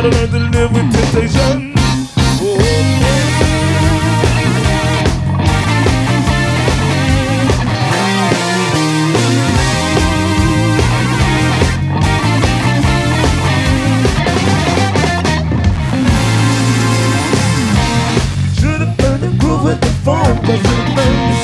gotta learn to live with temptation. Oh, should've learned to groove with the funk, 'cause it learned